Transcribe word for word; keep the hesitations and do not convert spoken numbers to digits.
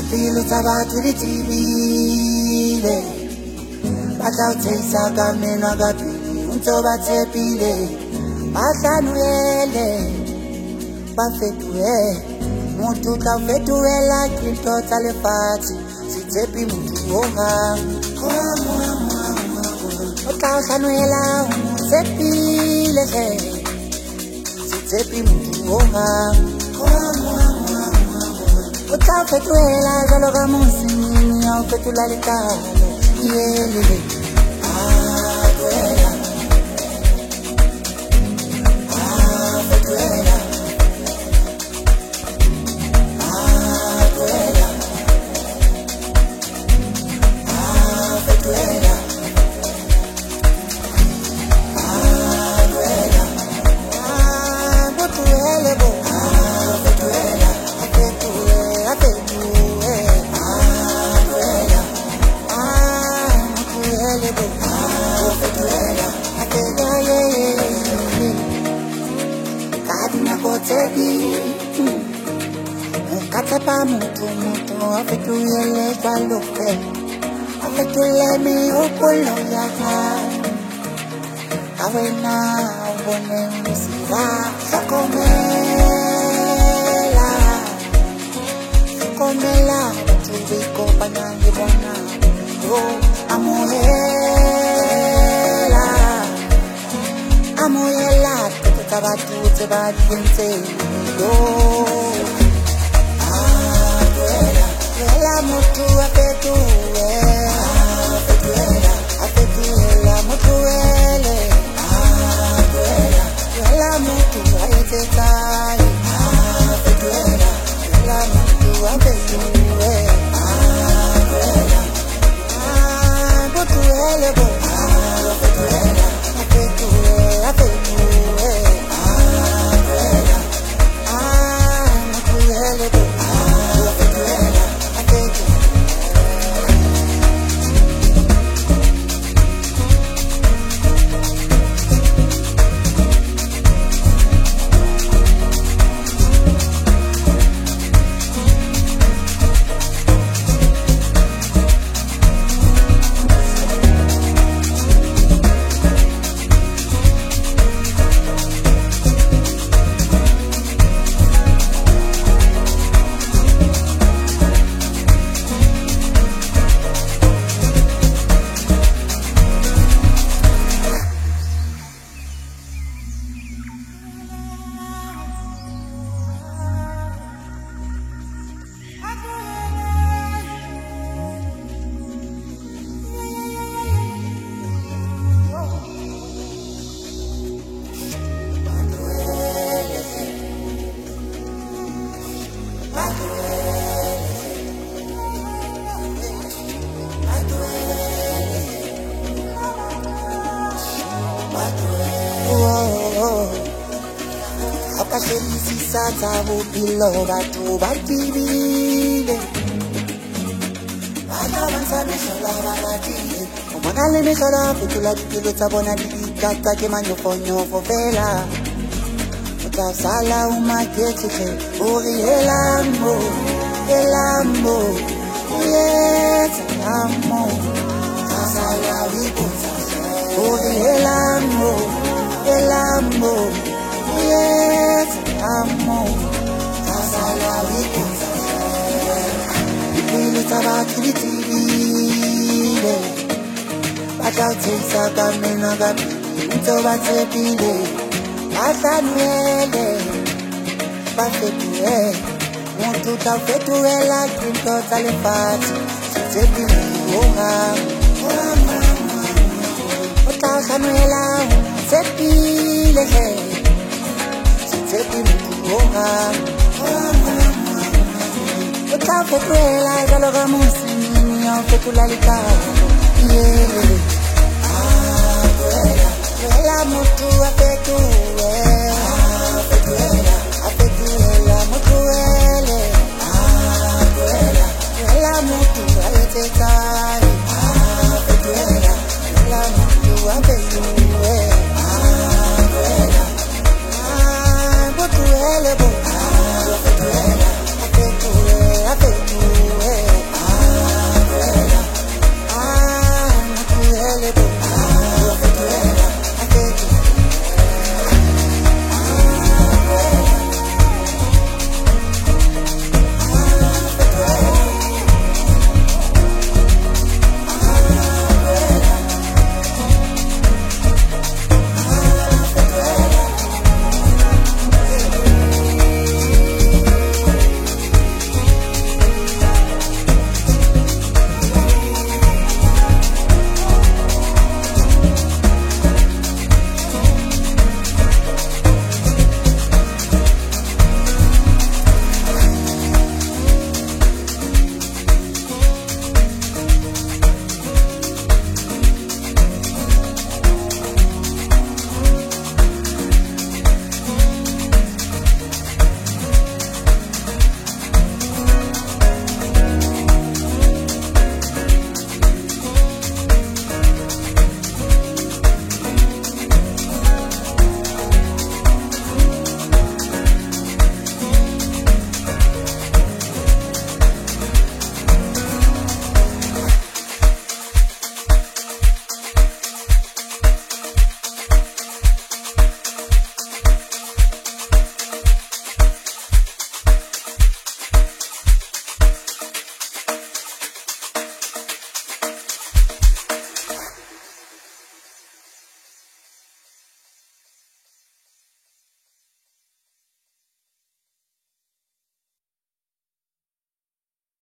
Dipilo tsa batho di tibile ba tla o tseisa ka menwa ka pele o ntse o ba tshepile ba hlanuele ba fetohe motho o tla o fetohela dintho tsa lefatshe se tshepe motho o hang o tla o hlanuela o tshepile se tshepe motho o hang o tla o fetohela jwalo ka mosimi o fetola letlalo yelele ah duela ah fetohela ah duela ah fetohela ah duela ah fetohela bo ah fetohela fetohela fetohela ah duela ah fetohela bo ah fetohela fetohela kadina kotsebi katsapa motho motho a fetohele jwalo fela a fetole mehopolo ya hae ka wena o bone mosila hlokomela hlokomela batho ba ikopanyang le bona o amohela amohela ketso tsa batho tse ba di entseng yo ah duela duela motho a fetohe ah fetohela a fetohela motho ele ah duela duela motho a etsetsang ah fetohela duela motho a fetohe ah duela ah fetohela bo ah fetohela a fetohe a fetohe ah duela ah fetohela bo ah fetohela a fetohe Akaselisisa tsa bophelo batho ba tibile bana ba ntse mesola ba ratile o bona le mesola fetola dipelo tsa bona di ikatsa ke manyofonyofo fela o tla sala o maketse o re elambo elambo yes amo tla sala o ipotsa o re elambo elambo yes amo kasala wikuza dipelo tsa batho di tibile ba tla o tseisa ka menwa ka pele ntse o ba tshepile ba hlanuele ba fetohe motho o tla o fetohela dintho tsa lefatshe se tshepile o hang o tla o hlanuela o tshepile Tsepi motho o hang o tla o fetohela jwalo ka mosimi o fetola letlalo yelele ah duela duela motho a fetohe